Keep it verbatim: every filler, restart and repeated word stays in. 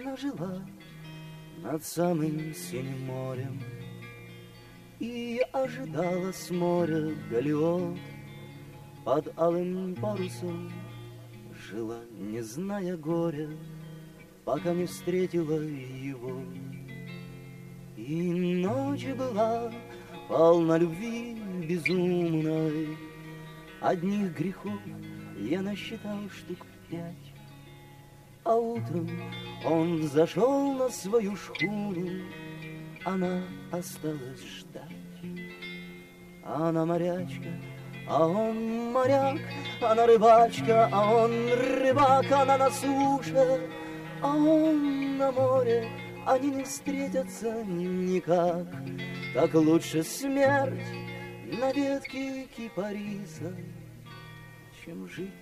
Она жила над самым синим морем и ожидала с моря галеот. Под алым парусом жила, не зная горя, пока не встретила его. И ночь была полна любви безумной, одних грехов я насчитал штук пять. А утром он взошел на свою шхуну, она осталась ждать. Она морячка, а он моряк, она рыбачка, а он рыбак, она на суше, а он на море, они не встретятся никак. Так лучше смерть на ветке кипариса, чем жить